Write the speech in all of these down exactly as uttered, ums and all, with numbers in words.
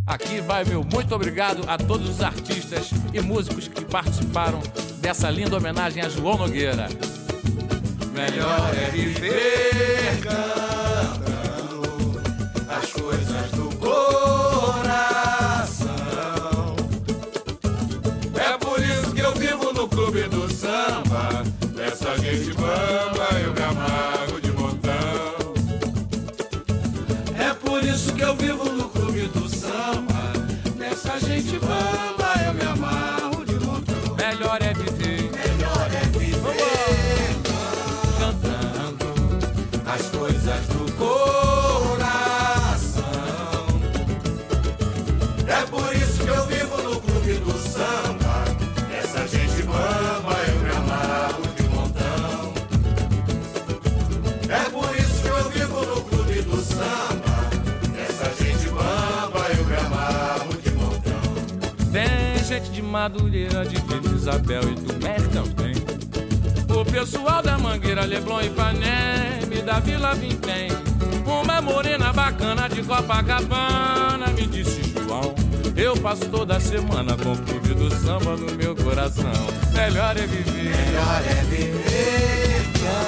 Aqui vai meu muito obrigado a todos os artistas e músicos que participaram dessa linda homenagem a João Nogueira. Melhor é viver cantando as coisas do coração. É por isso que eu vivo no clube do samba. Essa gente bamba, eu me amarro de montão. É por isso que eu vivo no clube do samba. Nessa gente bamba, eu me amarro de montão. Melhor é viver, melhor é viver cantando as coisas do coração. É por isso que eu vivo no clube do samba. Essa gente bamba, eu me amarro de montão. É por isso que eu vivo no clube do samba. Essa gente bamba, eu me amarro de montão. Tem gente de Madureira, de Vila Isabel e do Mer também. O pessoal da Mangueira, Leblon e Ipanema, da Vila Vintém. Uma morena bacana de Copacabana, me disse João, eu passo toda semana com o clube do samba no meu coração. Melhor é viver, melhor é viver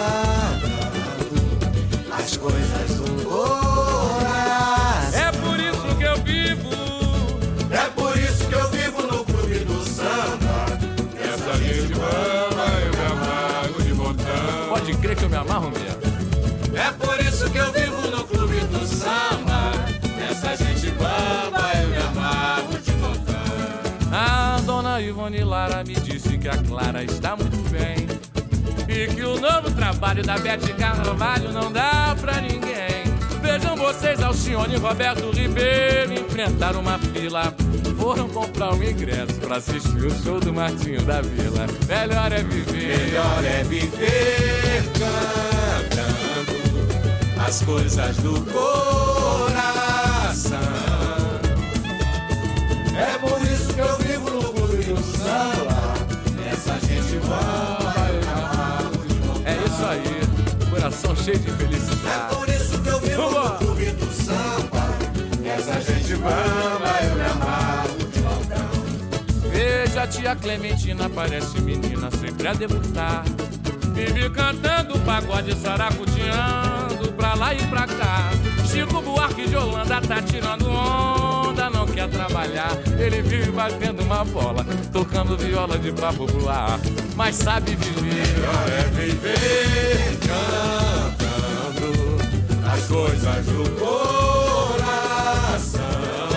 cantando as coisas do coração. É por isso que eu vivo, é por isso que eu vivo no clube do samba. Essa gente bamba, eu me amarro de montão. Pode crer que eu me amarro mesmo. É por isso que eu vivo no clube do samba. Essa gente bamba, eu me amarro de montão. A dona Ivone Lara me disse que a Clara está muito bem e que o novo trabalho da Bete Carvalho não dá pra ninguém. Vejam vocês, Alcione e Roberto Ribeiro enfrentaram uma fila. Foram comprar um ingresso pra assistir o show do Martinho da Vila. Melhor é viver, melhor é viver cantando as coisas do coração. É por isso que eu vivo no clube do samba. Essa gente bamba, eu me amarro de montão. É isso aí, coração cheio de felicidade. É por isso que eu vivo Vamos. no clube do samba. Essa gente bamba, eu me amarro de montão. Veja a tia Clementina, parece menina sempre a debutar. Vive cantando pagode, saracuteando pra lá e pra cá. Chico Buarque de Holanda tá tirando onda, não quer trabalhar. Ele vive batendo uma bola, tocando viola de papo pro ar. Mas sabe viver, melhor é viver cantando as coisas do coração.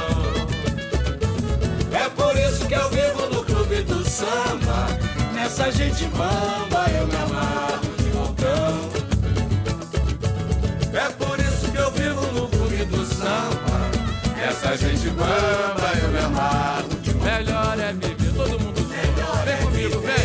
É por isso que eu vivo no clube do samba. Nessa gente bamba, eu me amarro de montão. É por isso que eu vivo no clube do samba. Essa gente bamba, eu me amarro de montão. Melhor é viver, todo mundo melhor vem é comigo, viver. vem.